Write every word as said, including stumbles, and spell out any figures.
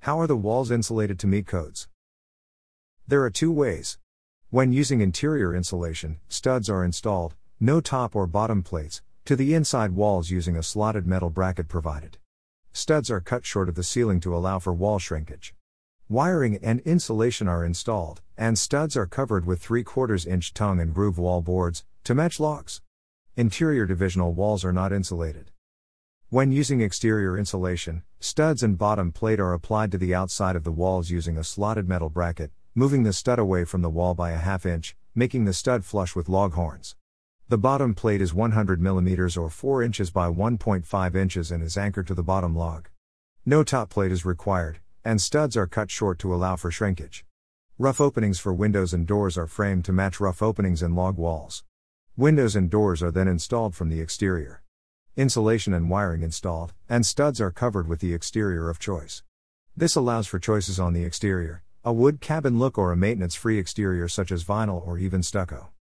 How are the walls insulated to meet codes? There are two ways. When using interior insulation, studs are installed, no top or bottom plates, to the inside walls using a slotted metal bracket provided. Studs are cut short of the ceiling to allow for wall shrinkage. Wiring and insulation are installed, and studs are covered with three quarters inch tongue and groove wall boards, to match logs. Interior divisional walls are not insulated. When using exterior insulation, studs and bottom plate are applied to the outside of the walls using a slotted metal bracket, moving the stud away from the wall by a half inch, making the stud flush with log horns. The bottom plate is one hundred millimeters or four inches by one point five inches and is anchored to the bottom log. No top plate is required, and studs are cut short to allow for shrinkage. Rough openings for windows and doors are framed to match rough openings in log walls. Windows and doors are then installed from the exterior. Insulation and wiring installed, and studs are covered with the exterior of choice. This allows for choices on the exterior, a wood cabin look or a maintenance-free exterior such as vinyl or even stucco.